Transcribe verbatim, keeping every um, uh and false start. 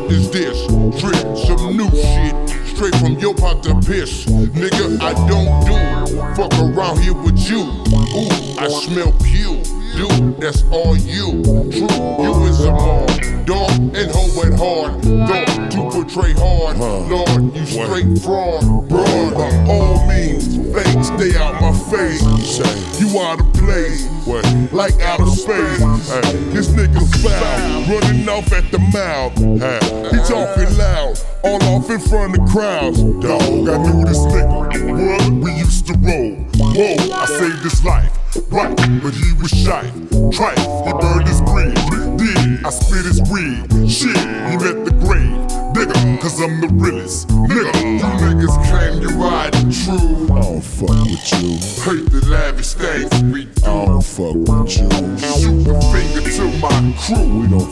is this? Drip some new shit straight from your pot to piss. Nigga, I don't do fuck around here with you. Ooh, I smell pew. Dude, that's all you. True, you is a mom, dog, and hoe at hard. Thought to portray hard, Lord, you straight fraud. Broad, by all means, fake, stay out my face. You out of place, like out of space. This nigga's foul, running off at the mouth. He talking loud, all off in front of crowds. Dog, I knew this nigga, what? We used to roll. Whoa, I saved his life. Right, but he was shy, trife, he burned his breed. Did I spit his weed? Shit, he met the grave. Nigga, cause I'm the realest. Nigga, you niggas claim you riding true. I don't fuck with you. Hate the lavish things we do. I don't fuck with you. Shoot the finger to my crew. We don't